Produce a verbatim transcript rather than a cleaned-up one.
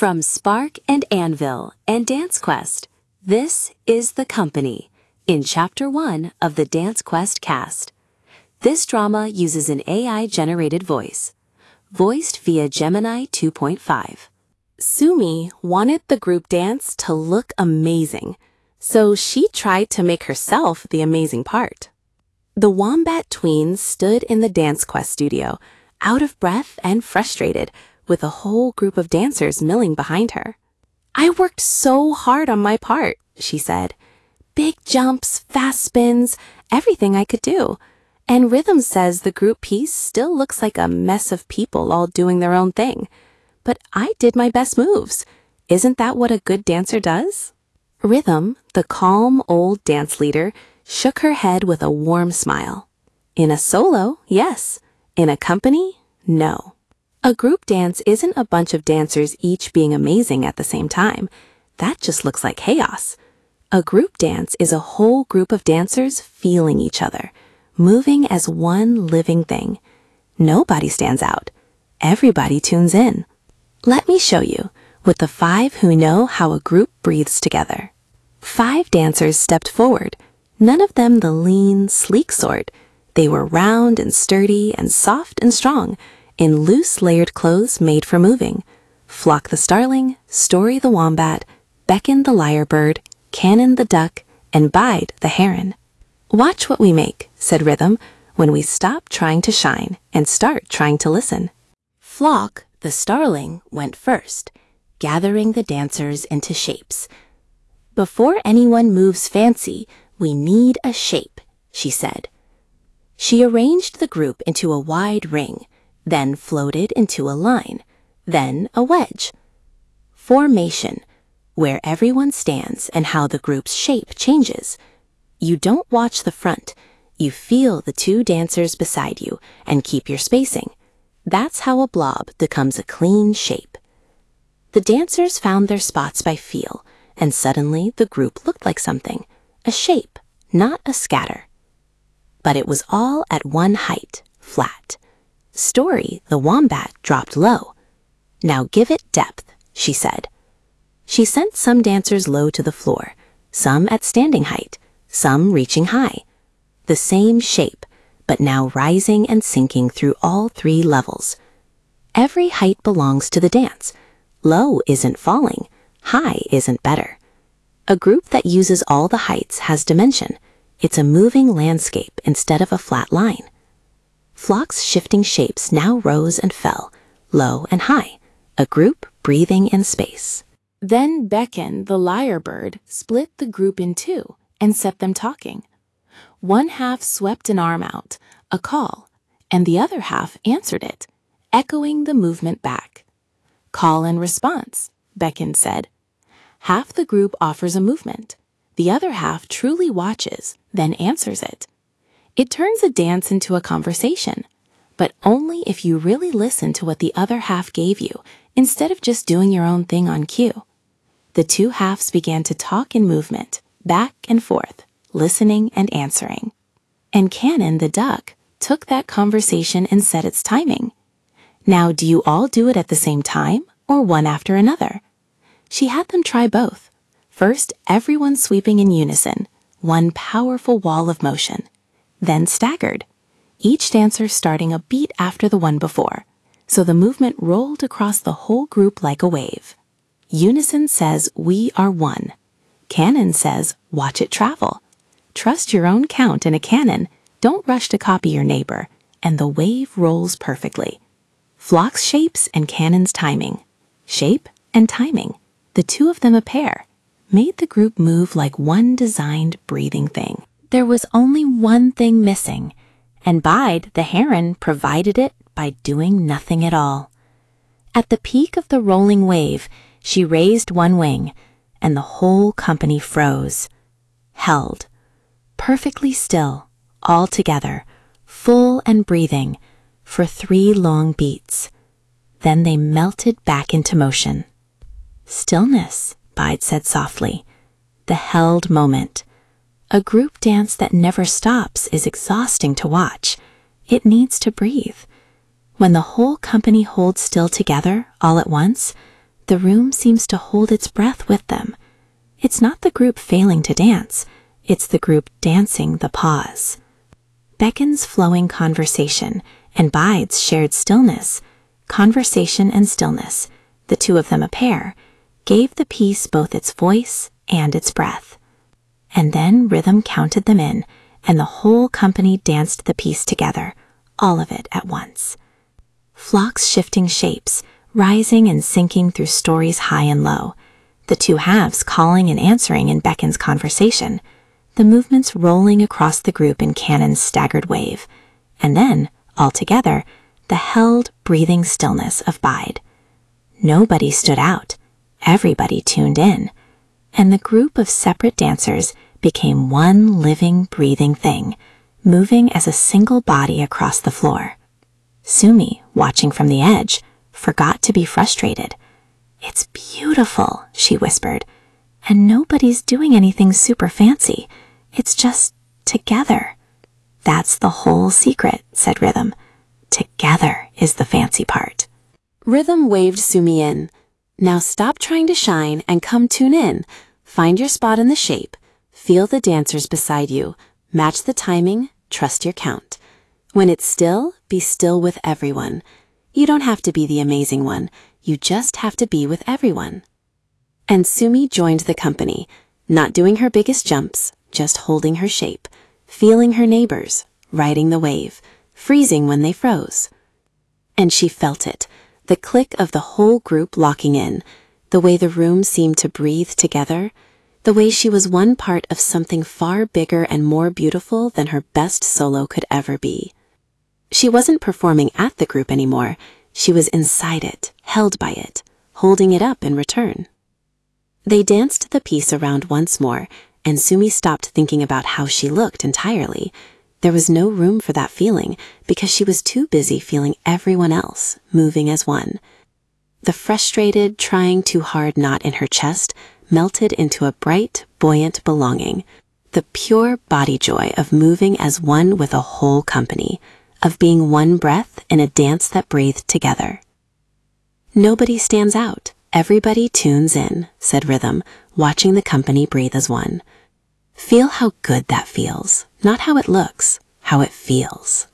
From Spark and Anvil and Dance Quest, this is The Company, in Chapter one of the Dance Quest cast. This drama uses an A I-generated voice, voiced via Gemini two point five. Sumi wanted the group dance to look amazing, so she tried to make herself the amazing part. The Wombat twins stood in the Dance Quest studio, out of breath and frustrated, with a whole group of dancers milling behind her. "I worked so hard on my part," she said. "Big jumps, fast spins, everything I could do. And Rhythm says the group piece still looks like a mess of people all doing their own thing. But I did my best moves. Isn't that what a good dancer does?" Rhythm, the calm old dance leader, shook her head with a warm smile. "In a solo, yes. In a company, no. A group dance isn't a bunch of dancers each being amazing at the same time. That just looks like chaos. A group dance is a whole group of dancers feeling each other, moving as one living thing. Nobody stands out. Everybody tunes in. Let me show you, with the five who know how a group breathes together." Five dancers stepped forward, none of them the lean, sleek sort. They were round and sturdy and soft and strong, in loose layered clothes made for moving. Flock the starling, Story the wombat, Beckon the lyrebird, Cannon the duck, and Bide the heron. "Watch what we make," said Rhythm, "when we stop trying to shine and start trying to listen." Flock, the starling, went first, gathering the dancers into shapes. "Before anyone moves fancy, we need a shape," she said. She arranged the group into a wide ring, then floated into a line, then a wedge. Formation, where everyone stands and how the group's shape changes. You don't watch the front, you feel the two dancers beside you and keep your spacing. That's how a blob becomes a clean shape. The dancers found their spots by feel, and suddenly the group looked like something, a shape, not a scatter. But it was all at one height, flat. Story, the wombat, dropped low. "Now give it depth," she said. She sent some dancers low to the floor, some at standing height, some reaching high. The same shape, but now rising and sinking through all three levels. Every height belongs to the dance. Low isn't falling, high isn't better. A group that uses all the heights has dimension. It's a moving landscape instead of a flat line. Flock's shifting shapes now rose and fell, low and high, a group breathing in space. Then Beckon, the lyrebird, split the group in two and set them talking. One half swept an arm out, a call, and the other half answered it, echoing the movement back. "Call and response," Beckon said. Half the group offers a movement. The other half truly watches, then answers it. It turns a dance into a conversation, but only if you really listen to what the other half gave you, instead of just doing your own thing on cue. The two halves began to talk in movement, back and forth, listening and answering. And Cannon, the duck, took that conversation and set its timing. "Now, do you all do it at the same time, or one after another?" She had them try both. First, everyone sweeping in unison, one powerful wall of motion. Then staggered, each dancer starting a beat after the one before, so the movement rolled across the whole group like a wave. Unison says, "We are one." Cannon says, "Watch it travel." Trust your own count in a cannon, don't rush to copy your neighbor, and the wave rolls perfectly. Flock's shapes and Cannon's timing. Shape and timing, the two of them a pair, made the group move like one designed, breathing thing. There was only one thing missing, and Bide, the heron, provided it by doing nothing at all. At the peak of the rolling wave, she raised one wing, and the whole company froze. Held, perfectly still, all together, full and breathing, for three long beats. Then they melted back into motion. "Stillness," Bide said softly. "The held moment. A group dance that never stops is exhausting to watch. It needs to breathe. When the whole company holds still together all at once, The room seems to hold its breath with them. It's not the group failing to dance, it's the group dancing the pause. Beckon's flowing conversation and Bide's shared stillness, conversation and stillness, the two of them a pair, gave the piece both its voice and its breath. And then rhythm counted them in, and the whole company danced the piece together, all of it at once. Flocks shifting shapes, rising and sinking through stories high and low, the two halves calling and answering in Beckon's conversation, the movements rolling across the group in Cannon's staggered wave, and then, all together, the held, breathing stillness of Bide. Nobody stood out, everybody tuned in, and the group of separate dancers became one living, breathing thing, moving as a single body across the floor. Sumi, watching from the edge, forgot to be frustrated. "It's beautiful," she whispered, "and nobody's doing anything super fancy. It's just together." "That's the whole secret," said Rhythm. "Together is the fancy part." Rhythm waved Sumi in. "Now stop trying to shine and come tune in. Find your spot in the shape. Feel the dancers beside you. Match the timing. Trust your count. When it's still, be still with everyone. You don't have to be the amazing one. You just have to be with everyone." And Sumi joined the company, not doing her biggest jumps, just holding her shape, feeling her neighbors, riding the wave, freezing when they froze. And she felt it, the click of the whole group locking in, the way the room seemed to breathe together, the way she was one part of something far bigger and more beautiful than her best solo could ever be. She wasn't performing at the group anymore. She was inside it, held by it, holding it up in return. They danced the piece around once more, and Sumi stopped thinking about how she looked entirely. There was no room for that feeling because she was too busy feeling everyone else, moving as one. The frustrated, trying too hard knot in her chest melted into a bright, buoyant belonging, the pure body joy of moving as one with a whole company, of being one breath in a dance that breathed together. "Nobody stands out. Everybody tunes in," said Rhythm, watching the company breathe as one. "Feel how good that feels, not how it looks, how it feels."